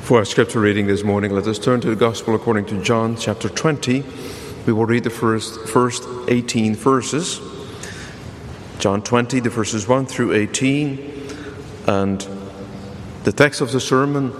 For our scripture reading this morning, let us turn to the Gospel according to John chapter 20. We will read the first 18 verses. John 20, the verses 1 through 18. And the text of the sermon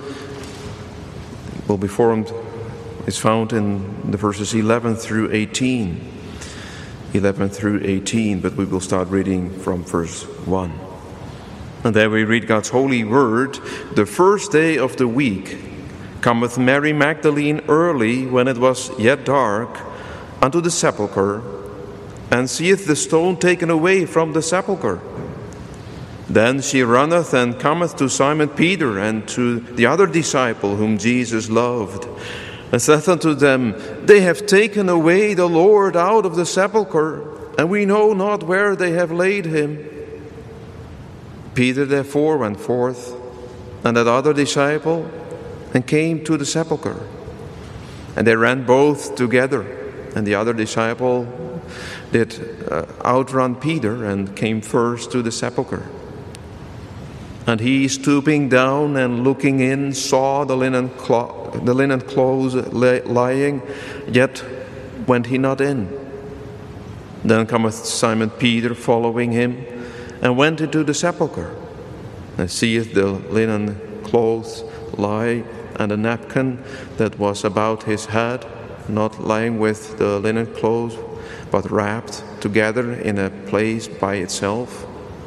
is found in the verses 11 through 18. 11 through 18, but we will start reading from verse 1. And there we read God's holy word. The first day of the week cometh Mary Magdalene early, when it was yet dark, unto the sepulchre, and seeth the stone taken away from the sepulchre. Then she runneth and cometh to Simon Peter and to the other disciple whom Jesus loved, and saith unto them, They have taken away the Lord out of the sepulchre, and we know not where they have laid him. Peter therefore went forth, and that other disciple, and came to the sepulchre. And they ran both together, and the other disciple did outrun Peter, and came first to the sepulchre. And he, stooping down and looking in, saw the linen clothes lying, yet went he not in. Then cometh Simon Peter following him, and went into the sepulchre, and seeth the linen clothes lie, and a napkin that was about his head, not lying with the linen clothes, but wrapped together in a place by itself.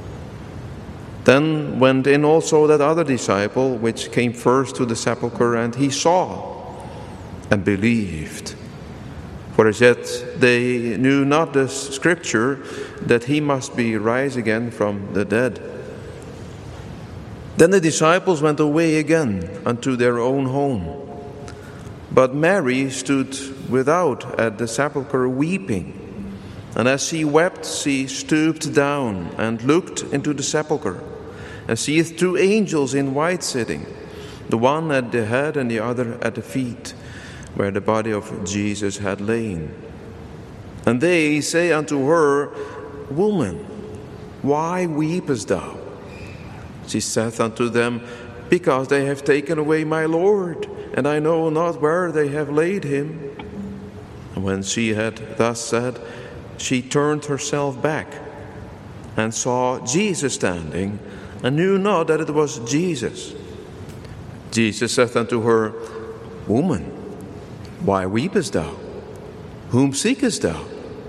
Then went in also that other disciple, which came first to the sepulchre, and he saw and believed. For as yet they knew not the scripture, that he must be rise again from the dead. Then the disciples went away again unto their own home. But Mary stood without at the sepulchre weeping. And as she wept, she stooped down and looked into the sepulchre, and seeth two angels in white sitting, the one at the head and the other at the feet, where the body of Jesus had lain. And they say unto her, Woman, why weepest thou? She saith unto them, Because they have taken away my Lord, and I know not where they have laid him. And when she had thus said, she turned herself back, and saw Jesus standing, and knew not that it was Jesus. Jesus saith unto her, Woman, why weepest thou? Whom seekest thou?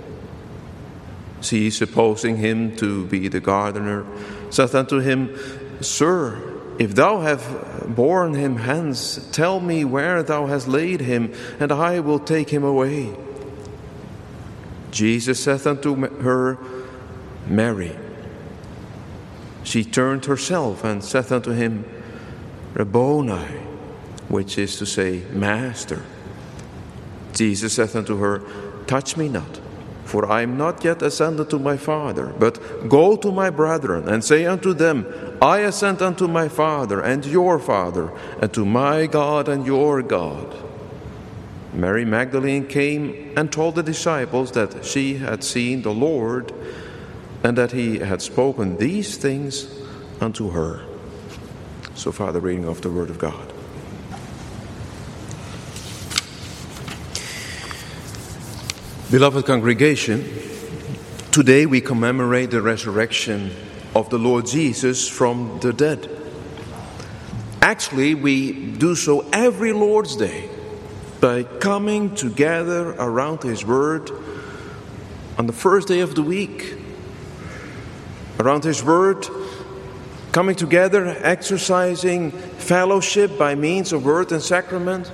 She, supposing him to be the gardener, saith unto him, Sir, if thou have borne him hence, tell me where thou hast laid him, and I will take him away. Jesus saith unto her, Mary. She turned herself and saith unto him, Rabboni, which is to say, Master. Jesus saith unto her, Touch me not, for I am not yet ascended to my Father, but go to my brethren, and say unto them, I ascend unto my Father and your Father, and to my God and your God. Mary Magdalene came and told the disciples that she had seen the Lord, and that he had spoken these things unto her. So far the reading of the Word of God. Beloved congregation, today we commemorate the resurrection of the Lord Jesus from the dead. Actually, we do so every Lord's Day by coming together around His Word on the first day of the week. Around His Word, coming together, exercising fellowship by means of Word and Sacrament.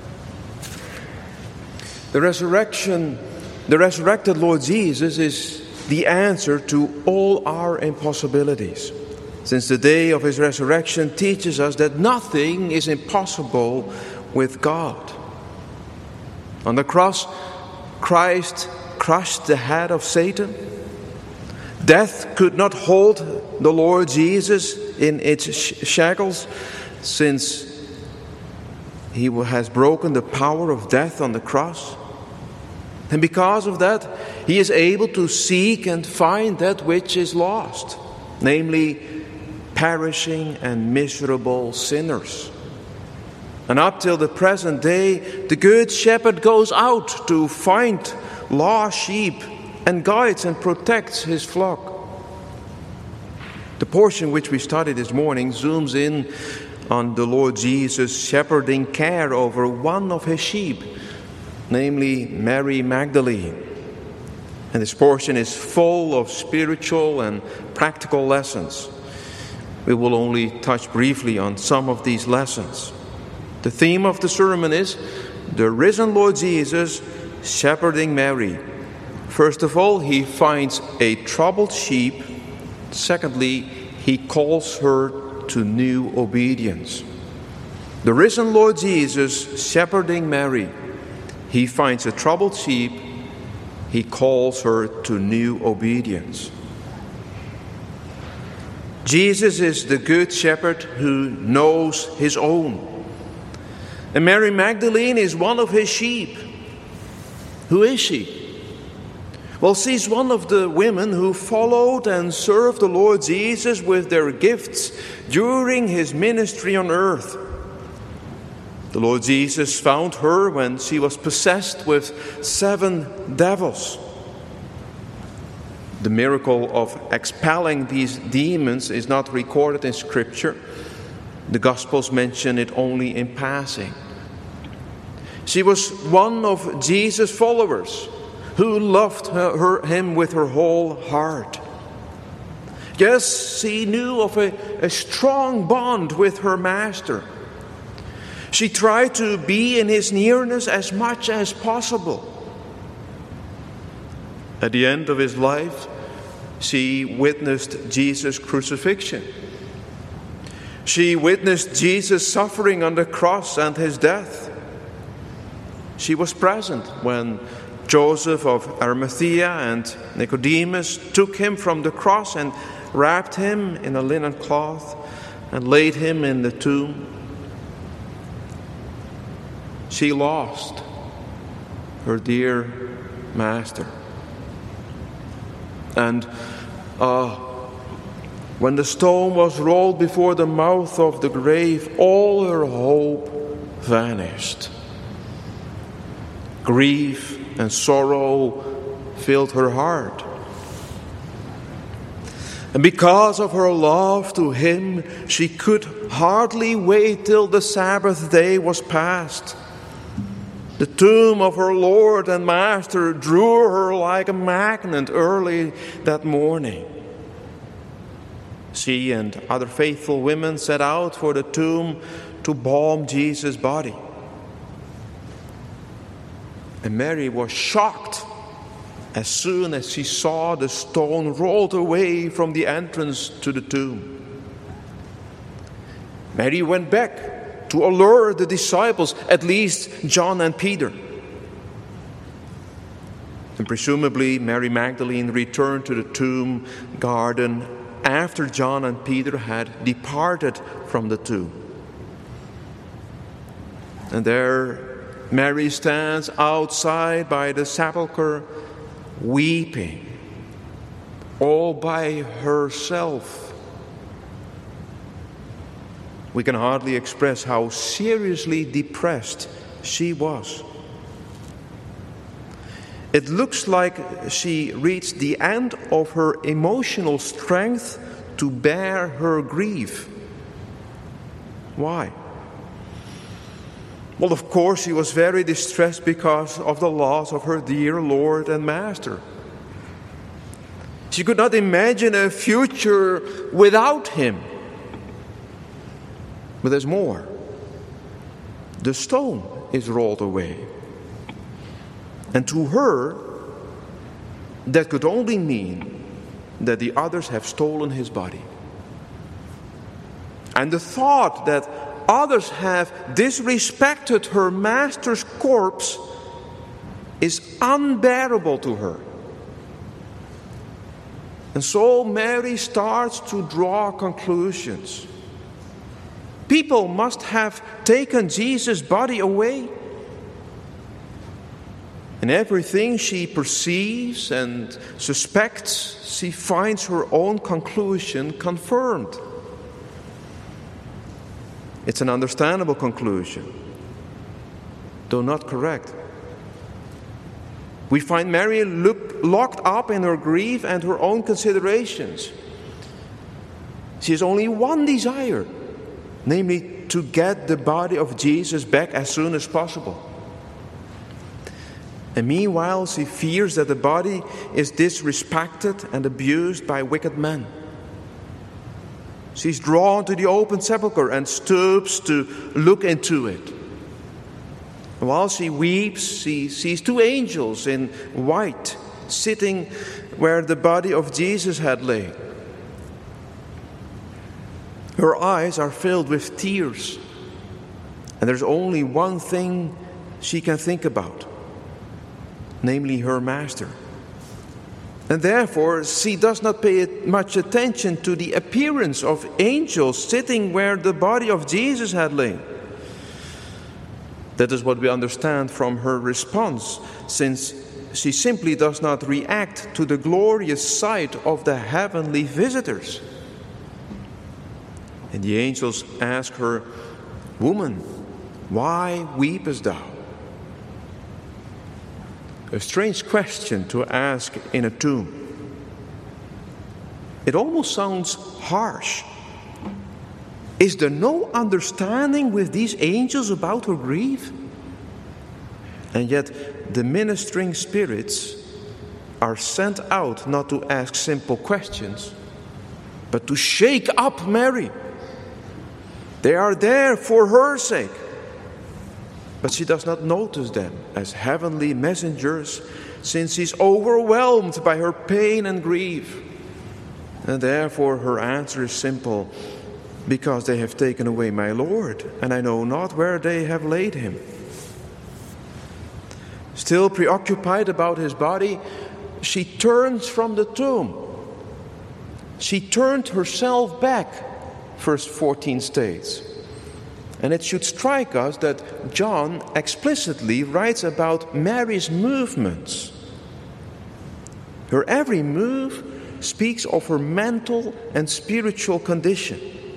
The resurrected Lord Jesus is the answer to all our impossibilities, since the day of His resurrection teaches us that nothing is impossible with God. On the cross, Christ crushed the head of Satan. Death could not hold the Lord Jesus in its shackles, since He has broken the power of death on the cross. And because of that, He is able to seek and find that which is lost, namely perishing and miserable sinners. And up till the present day, the Good Shepherd goes out to find lost sheep and guides and protects his flock. The portion which we studied this morning zooms in on the Lord Jesus shepherding care over one of his sheep, namely Mary Magdalene. And this portion is full of spiritual and practical lessons. We will only touch briefly on some of these lessons. The theme of the sermon is the risen Lord Jesus shepherding Mary. First of all, he finds a troubled sheep. Secondly, he calls her to new obedience. The risen Lord Jesus shepherding Mary. He finds a troubled sheep. He calls her to new obedience. Jesus is the Good Shepherd who knows his own. And Mary Magdalene is one of his sheep. Who is she? Well, she's one of the women who followed and served the Lord Jesus with their gifts during his ministry on earth. The Lord Jesus found her when she was possessed with 7 devils. The miracle of expelling these demons is not recorded in Scripture. The Gospels mention it only in passing. She was one of Jesus' followers who loved him with her whole heart. Yes, she knew of a strong bond with her Master. She tried to be in his nearness as much as possible. At the end of his life, she witnessed Jesus' crucifixion. She witnessed Jesus' suffering on the cross and his death. She was present when Joseph of Arimathea and Nicodemus took him from the cross and wrapped him in a linen cloth and laid him in the tomb. She lost her dear Master. And when the stone was rolled before the mouth of the grave, all her hope vanished. Grief and sorrow filled her heart. And because of her love to him, she could hardly wait till the Sabbath day was past. The tomb of her Lord and Master drew her like a magnet early that morning. She and other faithful women set out for the tomb to balm Jesus' body. And Mary was shocked as soon as she saw the stone rolled away from the entrance to the tomb. Mary went back to alert the disciples, at least John and Peter. And presumably Mary Magdalene returned to the tomb garden after John and Peter had departed from the tomb. And there Mary stands outside by the sepulchre, weeping, all by herself. We can hardly express how seriously depressed she was. It looks like she reached the end of her emotional strength to bear her grief. Why? Well, of course, she was very distressed because of the loss of her dear Lord and Master. She could not imagine a future without him. But there's more. The stone is rolled away. And to her, that could only mean that the others have stolen his body. And the thought that others have disrespected her Master's corpse is unbearable to her. And so Mary starts to draw conclusions. People must have taken Jesus' body away. In everything she perceives and suspects, she finds her own conclusion confirmed. It's an understandable conclusion, though not correct. We find Mary locked up in her grief and her own considerations. She has only one desire, namely to get the body of Jesus back as soon as possible. And meanwhile, she fears that the body is disrespected and abused by wicked men. She's drawn to the open sepulchre and stoops to look into it. While she weeps, she sees two angels in white sitting where the body of Jesus had lain. Her eyes are filled with tears, and there's only one thing she can think about, namely her master. And therefore, she does not pay much attention to the appearance of angels sitting where the body of Jesus had lain. That is what we understand from her response, since she simply does not react to the glorious sight of the heavenly visitors. And the angels ask her, "Woman, why weepest thou?" A strange question to ask in a tomb. It almost sounds harsh. Is there no understanding with these angels about her grief? And yet the ministering spirits are sent out not to ask simple questions, but to shake up Mary. They are there for her sake. But she does not notice them as heavenly messengers, since she's overwhelmed by her pain and grief. And therefore her answer is simple: because they have taken away my Lord, and I know not where they have laid him. Still preoccupied about his body, she turns from the tomb. She turned herself back, verse 14 states. And it should strike us that John explicitly writes about Mary's movements. Her every move speaks of her mental and spiritual condition.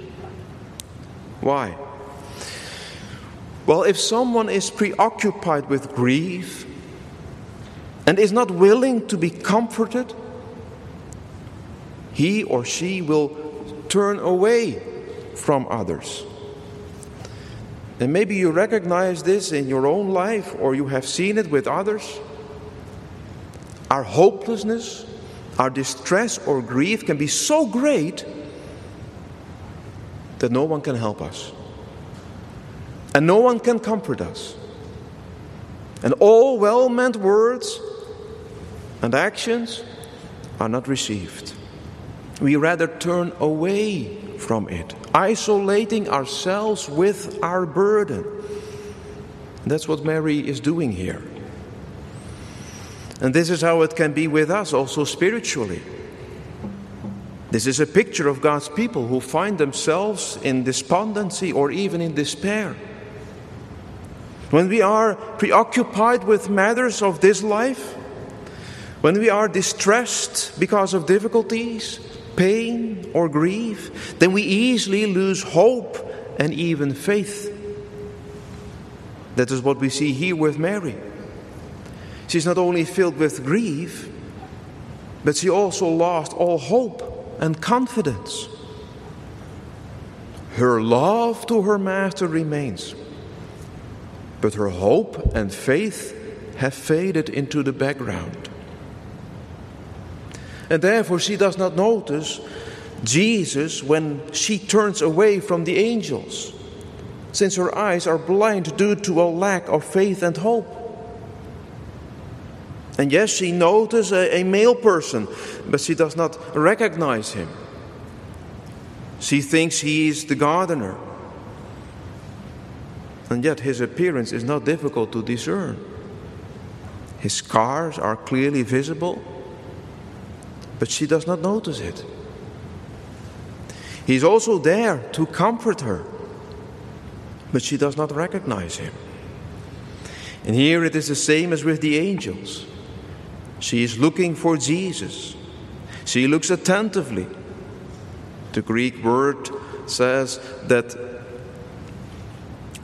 Why? Well, if someone is preoccupied with grief and is not willing to be comforted, he or she will turn away from others. And maybe you recognize this in your own life, or you have seen it with others. Our hopelessness, our distress or grief can be so great that no one can help us. And no one can comfort us. And all well-meant words and actions are not received. We rather turn away from it, isolating ourselves with our burden. And that's what Mary is doing here. And this is how it can be with us also spiritually. This is a picture of God's people who find themselves in despondency or even in despair. When we are preoccupied with matters of this life, when we are distressed because of difficulties, pain or grief, then we easily lose hope and even faith. That is what we see here with Mary. She's not only filled with grief, but she also lost all hope and confidence. Her love to her master remains, but her hope and faith have faded into the background. And therefore she does not notice Jesus when she turns away from the angels, since her eyes are blind due to a lack of faith and hope. And yes, she notices a male person, but she does not recognize him. She thinks he is the gardener. And yet his appearance is not difficult to discern. His scars are clearly visible, but she does not notice it. He is also there to comfort her, but she does not recognize him. And here it is the same as with the angels. She is looking for Jesus. She looks attentively. The Greek word says that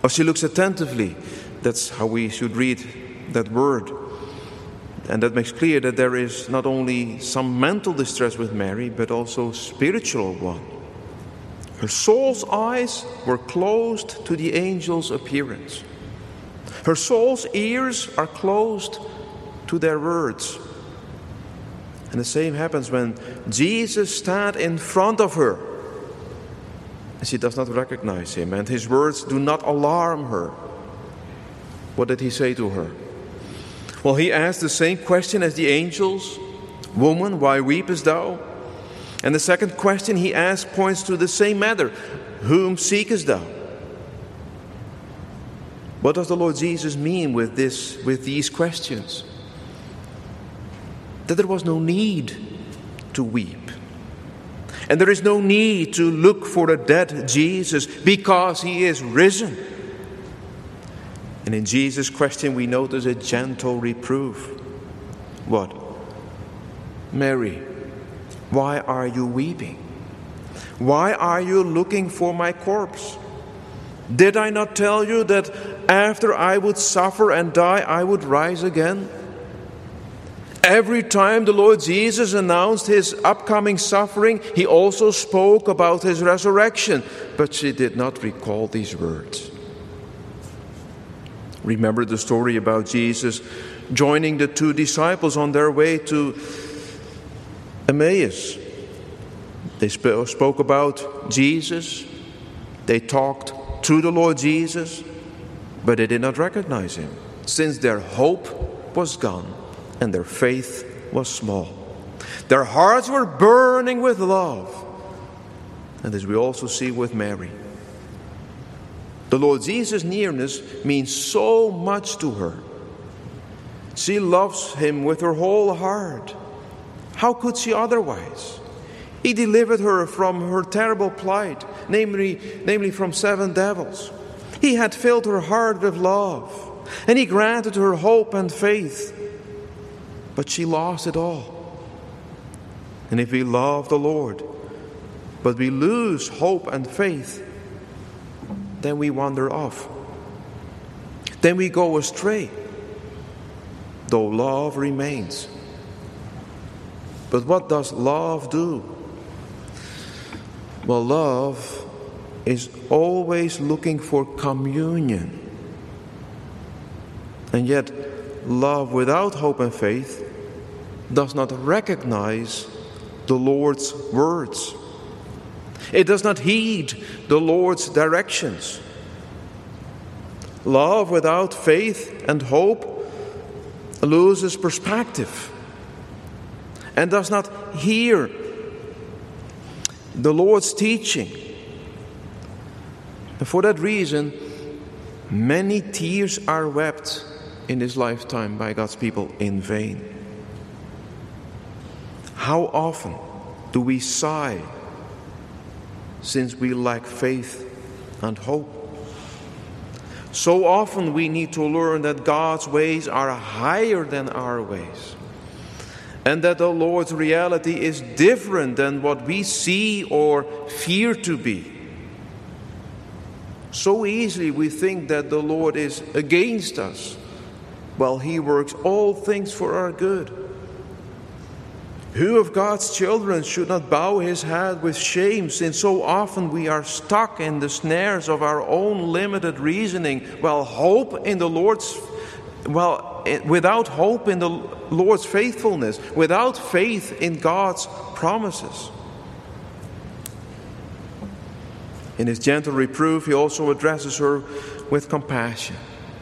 Or she looks attentively. That's how we should read that word. And that makes clear that there is not only some mental distress with Mary, but also spiritual one. Her soul's eyes were closed to the angel's appearance. Her soul's ears are closed to their words. And the same happens when Jesus stands in front of her. And she does not recognize him, and his words do not alarm her. What did he say to her? Well, he asked the same question as the angels. Woman, why weepest thou? And the second question he asked points to the same matter. Whom seekest thou? What does the Lord Jesus mean with these questions? That there was no need to weep. And there is no need to look for a dead Jesus because he is risen. And in Jesus' question we notice a gentle reproof. What? Mary, why are you weeping? Why are you looking for my corpse? Did I not tell you that after I would suffer and die, I would rise again? Every time the Lord Jesus announced his upcoming suffering, he also spoke about his resurrection. But she did not recall these words. Remember the story about Jesus joining the two disciples on their way to Emmaus. They spoke about Jesus. They talked to the Lord Jesus, but they did not recognize him, since their hope was gone and their faith was small. Their hearts were burning with love. And as we also see with Mary, the Lord Jesus' nearness means so much to her. She loves him with her whole heart. How could she otherwise? He delivered her from her terrible plight, namely from 7 devils. He had filled her heart with love, and he granted her hope and faith. But she lost it all. And if we love the Lord, but we lose hope and faith, then we wander off. Then we go astray, though love remains. But what does love do? Well, love is always looking for communion. And yet, love without hope and faith does not recognize the Lord's words. It does not heed the Lord's directions. Love without faith and hope loses perspective and does not hear the Lord's teaching. And for that reason, many tears are wept in this lifetime by God's people in vain. How often do we sigh since we lack faith and hope? So often we need to learn that God's ways are higher than our ways, and that the Lord's reality is different than what we see or fear to be. So easily we think that the Lord is against us, while he works all things for our good. Who of God's children should not bow his head with shame, since so often we are stuck in the snares of our own limited reasoning, without hope in the Lord's faithfulness, without faith in God's promises. In his gentle reproof, he also addresses her with compassion.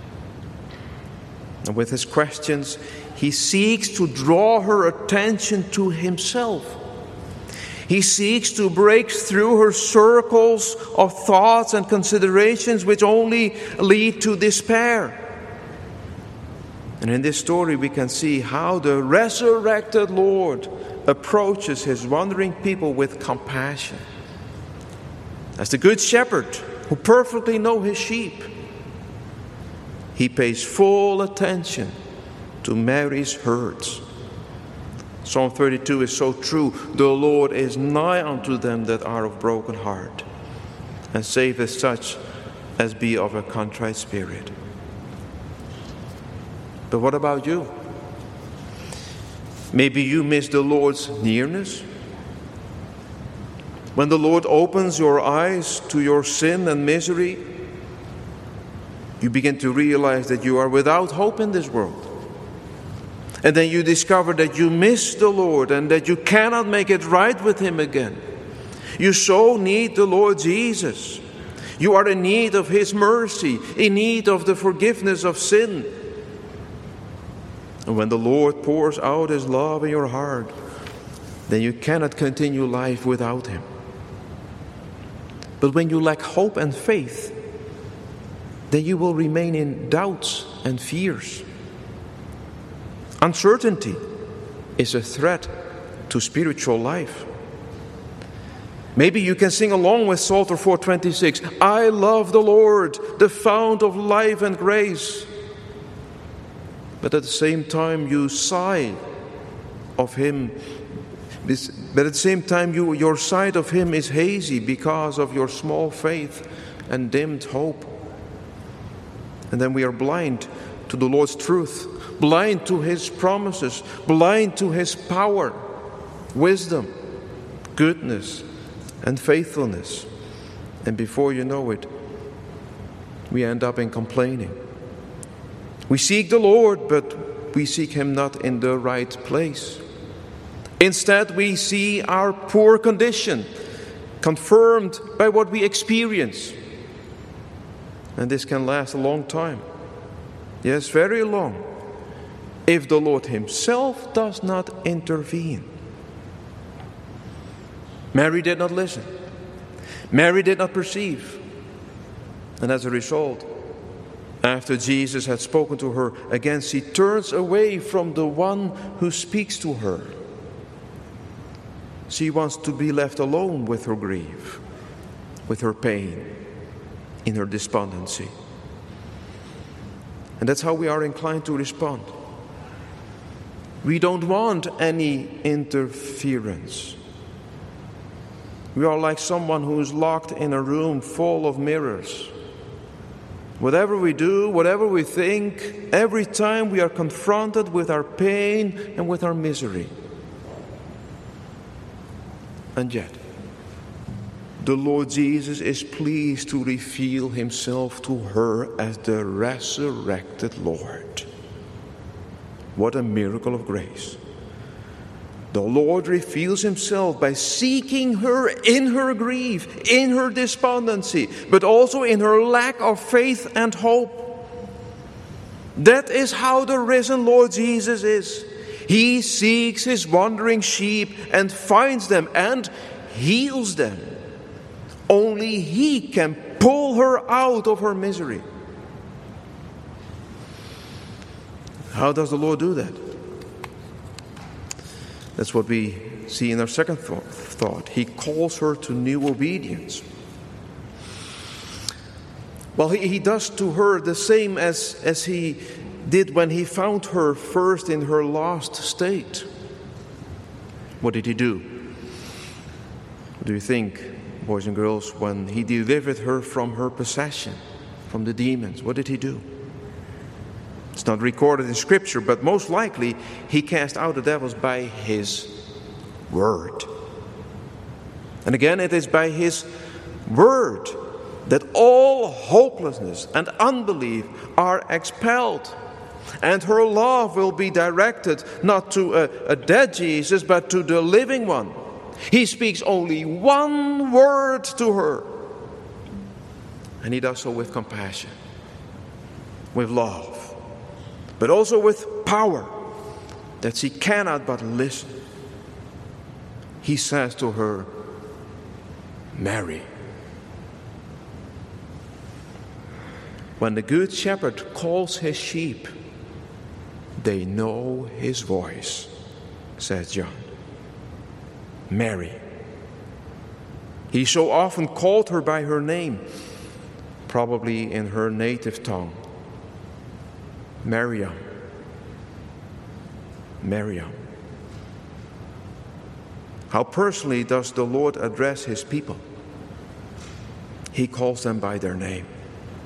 And with his questions, he seeks to draw her attention to himself. He seeks to break through her circles of thoughts and considerations which only lead to despair. And in this story we can see how the resurrected Lord approaches his wandering people with compassion. As the good shepherd who perfectly knows his sheep, he pays full attention to Mary's hurts. Psalm 32 is so true. The Lord is nigh unto them that are of broken heart, and saveth such as be of a contrite spirit. But what about you? Maybe you miss the Lord's nearness. When the Lord opens your eyes to your sin and misery, you begin to realize that you are without hope in this world. And then you discover that you miss the Lord and that you cannot make it right with Him again. You so need the Lord Jesus. You are in need of His mercy, in need of the forgiveness of sin. And when the Lord pours out His love in your heart, then you cannot continue life without Him. But when you lack hope and faith, then you will remain in doubts and fears. Uncertainty is a threat to spiritual life. Maybe you can sing along with Psalter 426, I love the Lord, the fount of life and grace. But at the same time you sigh of Him. But at the same time your sight of Him is hazy because of your small faith and dimmed hope. And then we are blind to the Lord's truth, blind to His promises, blind to His power, wisdom, goodness, and faithfulness. And before you know it, we end up in complaining. We seek the Lord, but we seek Him not in the right place. Instead, we see our poor condition confirmed by what we experience. And this can last a long time. Yes, very long. If the Lord Himself does not intervene. Mary did not listen. Mary did not perceive. And as a result, after Jesus had spoken to her again, she turns away from the one who speaks to her. She wants to be left alone with her grief, with her pain, in her despondency. And that's how we are inclined to respond. We don't want any interference. We are like someone who is locked in a room full of mirrors. Whatever we do, whatever we think, every time we are confronted with our pain and with our misery. And yet, the Lord Jesus is pleased to reveal Himself to her as the resurrected Lord. What a miracle of grace. The Lord reveals Himself by seeking her in her grief, in her despondency, but also in her lack of faith and hope. That is how the risen Lord Jesus is. He seeks His wandering sheep and finds them and heals them. Only He can pull her out of her misery. How does the Lord do that? That's what we see in our second thought. He calls her to new obedience. Well, he does to her the same as He did when He found her first in her lost state. What did He do? What do you think, boys and girls, when He delivered her from her possession, from the demons? What did He do? It's not recorded in Scripture, but most likely He cast out the devils by His word. And again, it is by His word that all hopelessness and unbelief are expelled. And her love will be directed not to a dead Jesus, but to the living one. He speaks only one word to her. And He does so with compassion, with love, but also with power, that she cannot but listen. He says to her, Mary. When the Good Shepherd calls His sheep, they know His voice, says John. Mary. He so often called her by her name, probably in her native tongue. Miriam. Miriam. How personally does the Lord address His people? He calls them by their name.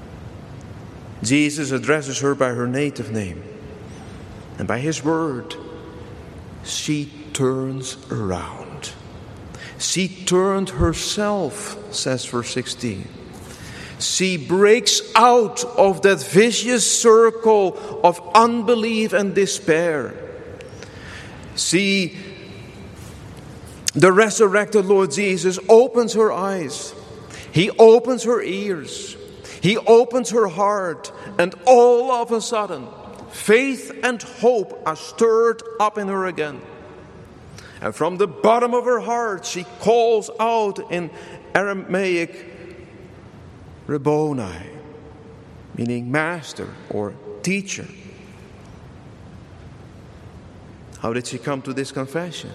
Jesus addresses her by her native name. And by his word, she turns around. She turned herself, says verse 16. She breaks out of that vicious circle of unbelief and despair. See, the resurrected Lord Jesus opens her eyes. He opens her ears. He opens her heart. And all of a sudden, faith and hope are stirred up in her again. And from the bottom of her heart, she calls out in Aramaic, Rabboni, meaning master or teacher. How did she come to this confession?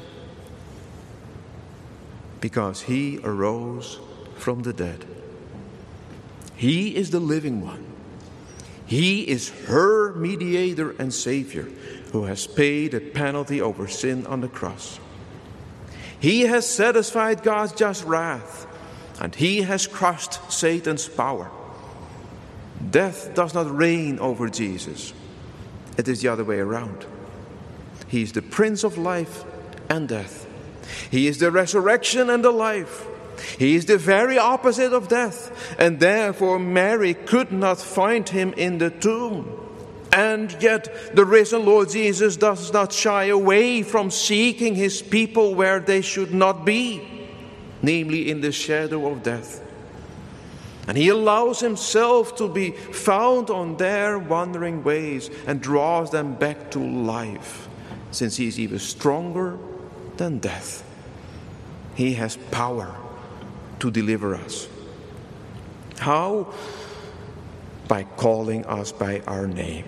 Because he arose from the dead. He is the living one. He is her mediator and Savior who has paid a penalty over sin on the cross. He has satisfied God's just wrath, and he has crushed Satan's power. Death does not reign over Jesus. It is the other way around. He is the Prince of life and death. He is the resurrection and the life. He is the very opposite of death, and therefore Mary could not find him in the tomb. And yet the risen Lord Jesus does not shy away from seeking his people where they should not be, namely in the shadow of death. And he allows himself to be found on their wandering ways and draws them back to life, since he is even stronger than death. He has power to deliver us. How? By calling us by our name.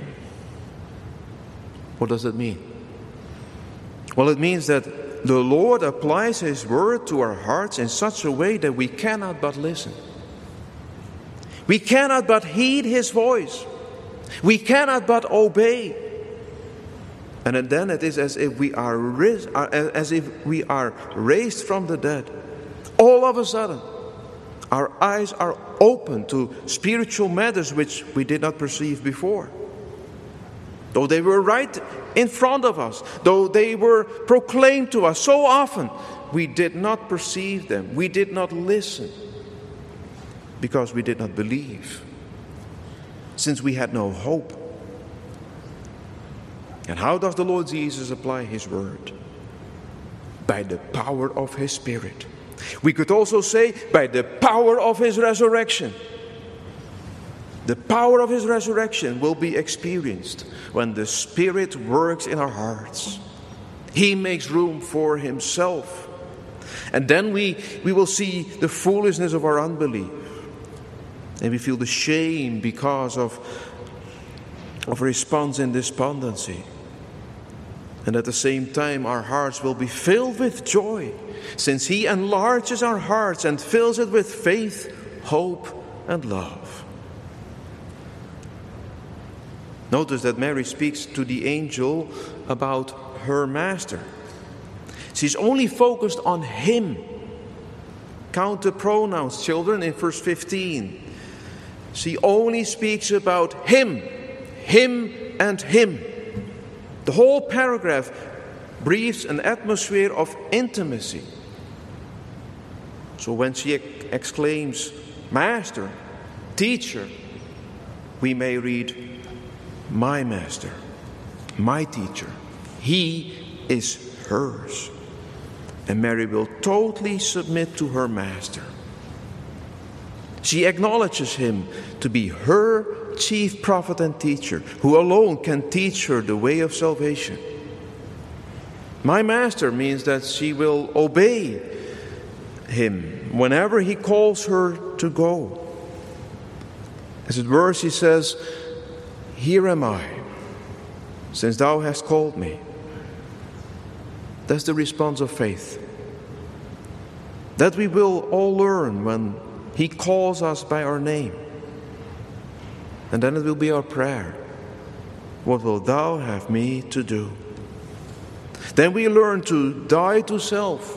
What does it mean? Well, it means that the Lord applies his word to our hearts in such a way that we cannot but listen. We cannot but heed his voice. We cannot but obey. And then it is as if we are raised from the dead. All of a sudden, our eyes are open to spiritual matters which we did not perceive before. Though they were right in front of us, though they were proclaimed to us so often, we did not perceive them. We did not listen because we did not believe, since we had no hope. And how does the Lord Jesus apply his word? By the power of his Spirit. We could also say by the power of his resurrection. The power of his resurrection will be experienced when the Spirit works in our hearts. He makes room for himself. And then we will see the foolishness of our unbelief. And we feel the shame because of response in despondency. And at the same time, our hearts will be filled with joy, since he enlarges our hearts and fills it with faith, hope, and love. Notice that Mary speaks to the angel about her master. She's only focused on him. Count the pronouns, children, in verse 15. She only speaks about him, and him. The whole paragraph breathes an atmosphere of intimacy. So when she exclaims, Master, Teacher, we may read, my Master, my Teacher. He is hers. And Mary will totally submit to her Master. She acknowledges him to be her chief prophet and teacher, who alone can teach her the way of salvation. My Master means that she will obey him whenever he calls her to go. As it were, she says, here am I, since thou hast called me. That's the response of faith. That we will all learn when he calls us by our name. And then it will be our prayer. What wilt thou have me to do? Then we learn to die to self.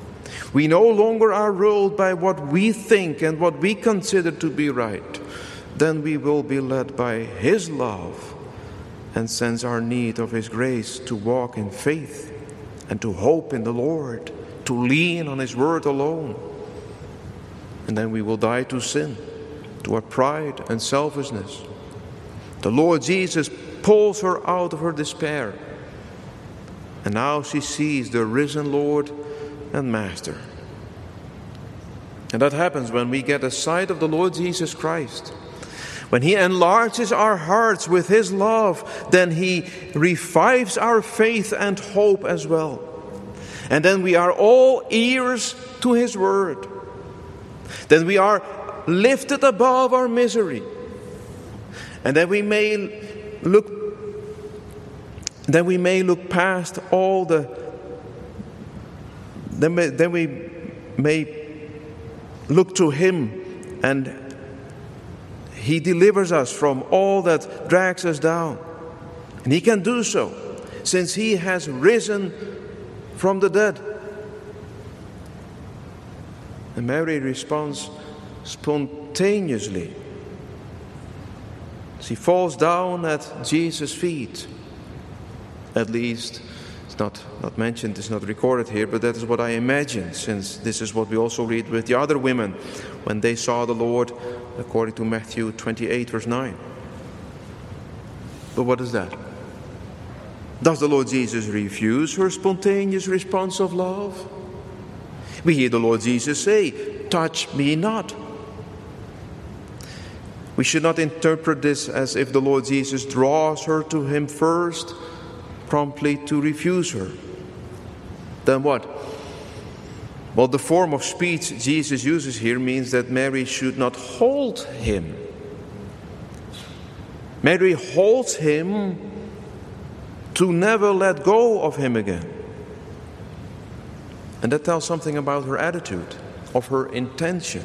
We no longer are ruled by what we think and what we consider to be right, then we will be led by His love and sense our need of His grace to walk in faith and to hope in the Lord, to lean on His word alone. And then we will die to sin, to our pride and selfishness. The Lord Jesus pulls her out of her despair. And now she sees the risen Lord and Master. And that happens when we get a sight of the Lord Jesus Christ. When He enlarges our hearts with His love, then He revives our faith and hope as well. And then we are all ears to His word. Then we are lifted above our misery. And then we may look past all then we may look to Him, and He delivers us from all that drags us down. And He can do so since He has risen from the dead. And Mary responds spontaneously. She falls down at Jesus' feet. At least, it's not mentioned, it's not recorded here, but that is what I imagine, since this is what we also read with the other women when they saw the Lord, according to Matthew 28, verse 9. But what is that? Does the Lord Jesus refuse her spontaneous response of love? We hear the Lord Jesus say, "Touch me not." We should not interpret this as if the Lord Jesus draws her to Him first, promptly to refuse her. Then what? Well, the form of speech Jesus uses here means that Mary should not hold Him. Mary holds Him to never let go of Him again. And that tells something about her attitude, of her intention.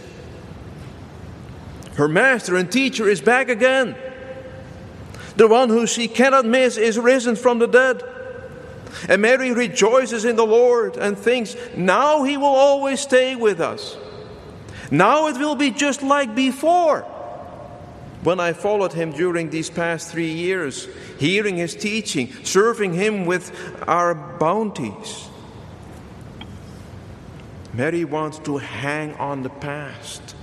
Her Master and Teacher is back again. The one who she cannot miss is risen from the dead. And Mary rejoices in the Lord and thinks, now He will always stay with us. Now it will be just like before, when I followed Him during these past 3 years, hearing His teaching, serving Him with our bounties. Mary wants to hang on the past.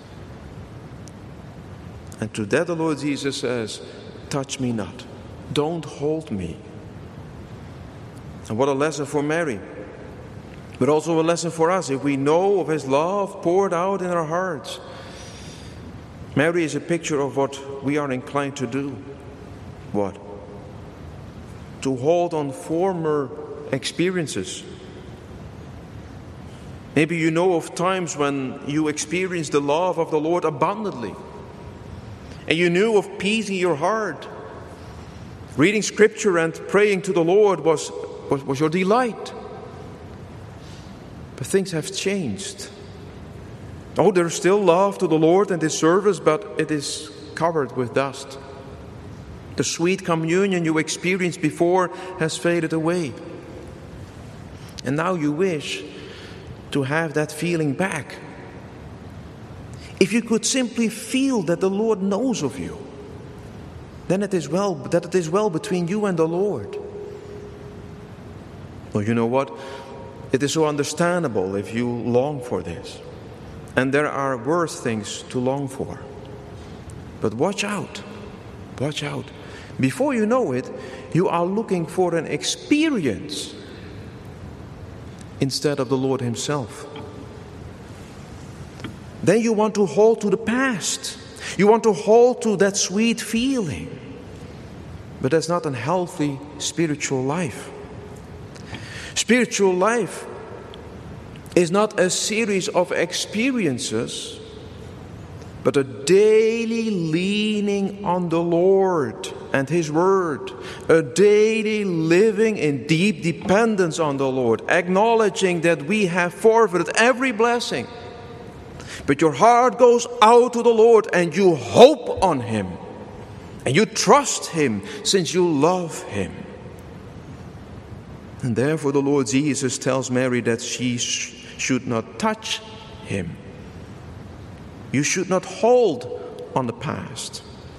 And to that the Lord Jesus says, touch me not. Don't hold me. And what a lesson for Mary. But also a lesson for us if we know of His love poured out in our hearts. Mary is a picture of what we are inclined to do. What? To hold on former experiences. Maybe you know of times when you experienced the love of the Lord abundantly. And you knew of peace in your heart. Reading Scripture and praying to the Lord was your delight. But things have changed. Oh, there's still love to the Lord and His service, but it is covered with dust. The sweet communion you experienced before has faded away. And now you wish to have that feeling back. If you could simply feel that the Lord knows of you, then it is well between you and the Lord. Well, you know what? It is so understandable if you long for this. And there are worse things to long for. But watch out. Watch out. Before you know it, you are looking for an experience instead of the Lord Himself. Then you want to hold to the past. You want to hold to that sweet feeling. But that's not a healthy spiritual life. Spiritual life is not a series of experiences, but a daily leaning on the Lord and His Word. A daily living in deep dependence on the Lord, acknowledging that we have forfeited every blessing. But your heart goes out to the Lord and you hope on Him. And you trust Him since you love Him. And therefore the Lord Jesus tells Mary that she should not touch Him. You should not hold on the past.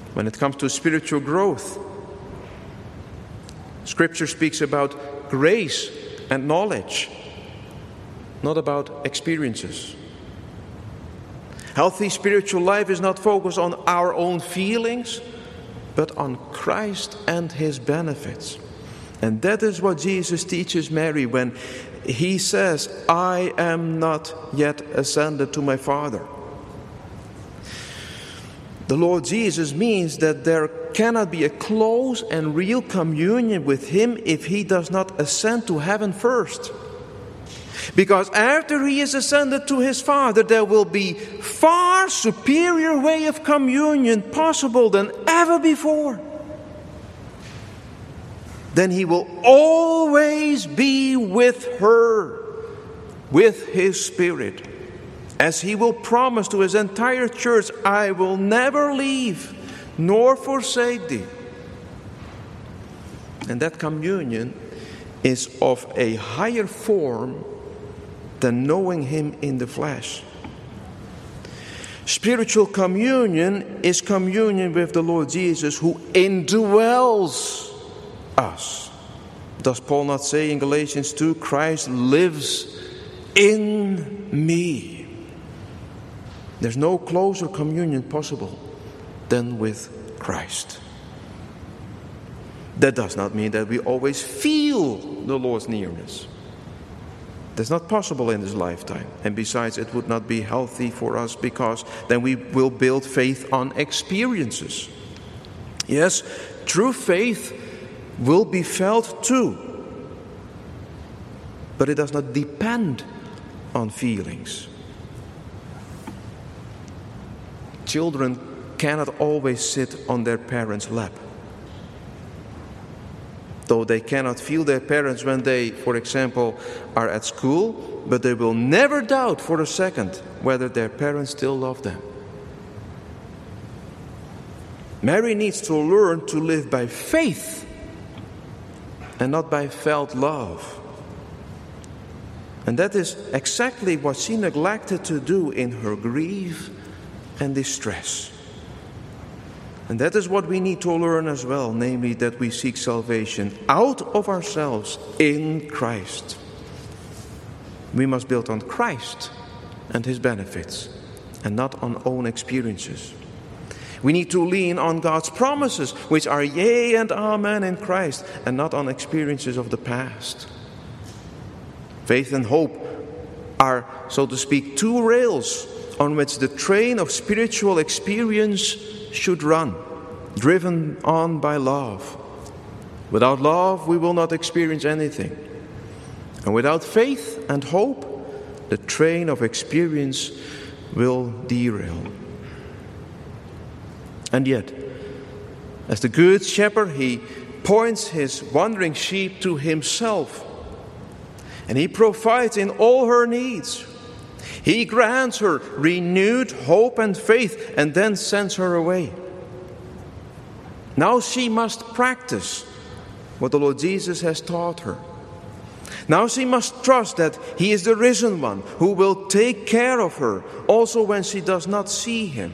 When it comes to spiritual growth, Scripture speaks about grace and knowledge, not about experiences. Healthy spiritual life is not focused on our own feelings, but on Christ and His benefits. And that is what Jesus teaches Mary when He says, I am not yet ascended to my Father. The Lord Jesus means that there cannot be a close and real communion with Him if He does not ascend to heaven first. Because after He is ascended to His Father, there will be far superior way of communion possible than ever before. Then He will always be with her, with His Spirit. As He will promise to His entire church, I will never leave nor forsake thee. And that communion is of a higher form than knowing Him in the flesh. Spiritual communion is communion with the Lord Jesus, who indwells us. Does Paul not say in Galatians 2, Christ lives in me? There's no closer communion possible than with Christ. That does not mean that we always feel the Lord's nearness. That's not possible in this lifetime. And besides, it would not be healthy for us, because then we will build faith on experiences. Yes, true faith will be felt too. But it does not depend on feelings. Children cannot always sit on their parents' lap. Though they cannot feel their parents when they, for example, are at school, but they will never doubt for a second whether their parents still love them. Mary needs to learn to live by faith and not by felt love. And that is exactly what she neglected to do in her grief and distress. And that is what we need to learn as well, namely that we seek salvation out of ourselves in Christ. We must build on Christ and His benefits, and not on own experiences. We need to lean on God's promises, which are yea and amen in Christ, and not on experiences of the past. Faith and hope are, so to speak, two rails on which the train of spiritual experience should run, driven on by love. Without love, we will not experience anything. And without faith and hope, the train of experience will derail. And yet, as the good shepherd, He points His wandering sheep to Himself. And He provides in all her needs. He grants her renewed hope and faith, and then sends her away. Now she must practice what the Lord Jesus has taught her. Now she must trust that He is the risen one who will take care of her, also when she does not see Him.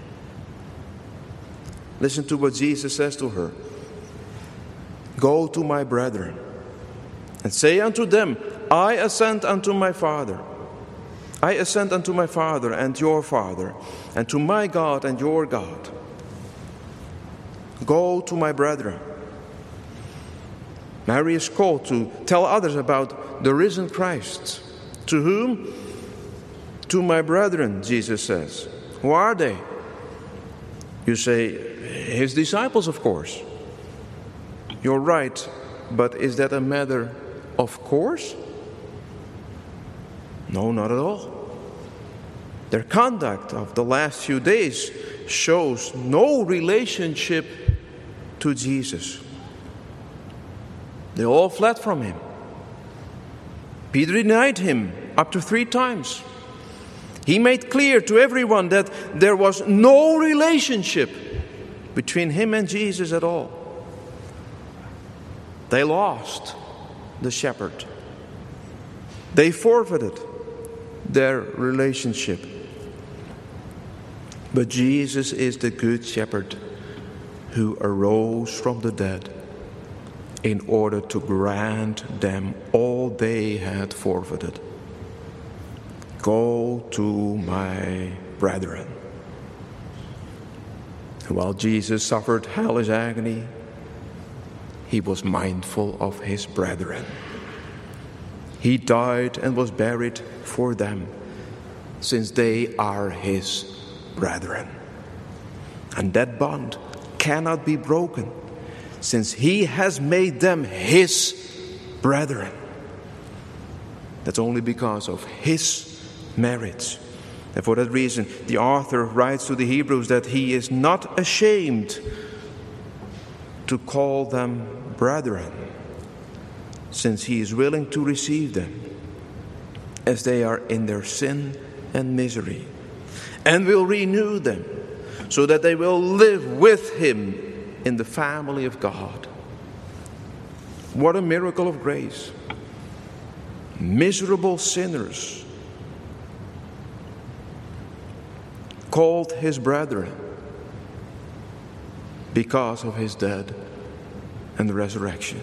Listen to what Jesus says to her. Go to my brethren and say unto them, I ascend unto my Father. I ascend unto my Father and your Father, and to my God and your God. Go to my brethren. Mary is called to tell others about the risen Christ. To whom? To my brethren, Jesus says. Who are they? You say, His disciples, of course. You're right, but is that a matter of course? No, not at all. Their conduct of the last few days shows no relationship to Jesus. They all fled from Him. Peter denied Him up to 3 times. He made clear to everyone that there was no relationship between him and Jesus at all. They lost the shepherd. They forfeited their relationship. But Jesus is the good shepherd who arose from the dead in order to grant them all they had forfeited. Go to my brethren. And while Jesus suffered hellish agony, he was mindful of his brethren. He died and was buried for them, since they are his brethren. And that bond cannot be broken, since he has made them his brethren. That's only because of his merits. And for that reason, the author writes to the Hebrews that he is not ashamed to call them brethren, since he is willing to receive them as they are in their sin and misery, and will renew them so that they will live with him in the family of God. What a miracle of grace. Miserable sinners called his brethren because of his death and resurrection.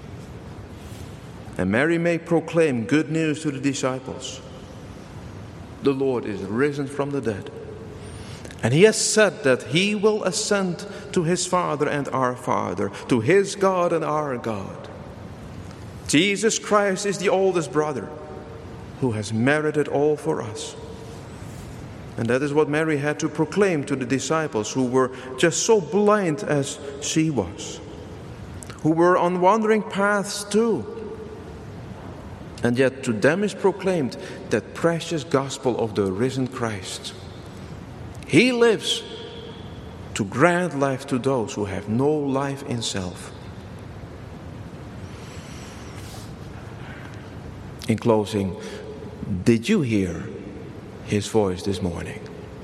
And Mary may proclaim good news to the disciples. The Lord is risen from the dead. And he has said that he will ascend to his Father and our Father, to his God and our God. Jesus Christ is the oldest brother who has merited all for us. And that is what Mary had to proclaim to the disciples, who were just so blind as she was, who were on wandering paths too. And yet to them is proclaimed that precious gospel of the risen Christ. He lives to grant life to those who have no life in self. In closing, did you hear his voice this morning?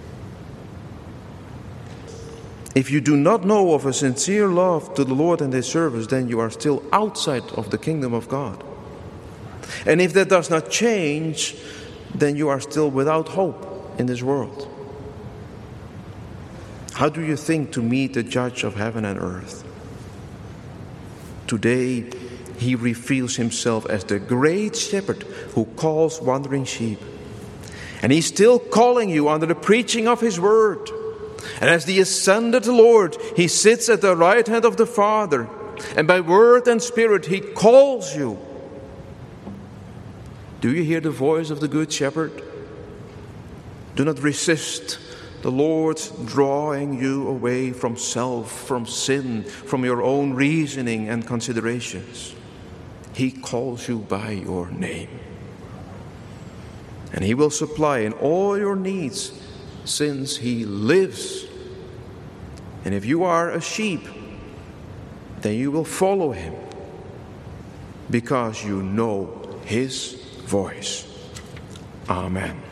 If you do not know of a sincere love to the Lord and his service, then you are still outside of the kingdom of God. And if that does not change, then you are still without hope in this world. How do you think to meet the judge of heaven and earth? Today, he reveals himself as the great shepherd who calls wandering sheep. And he's still calling you under the preaching of his word. And as the ascended Lord, he sits at the right hand of the Father. And by word and spirit, he calls you. Do you hear the voice of the Good Shepherd? Do not resist the Lord drawing you away from self, from sin, from your own reasoning and considerations. He calls you by your name. And he will supply in all your needs, since he lives. And if you are a sheep, then you will follow him, because you know his voice. Amen.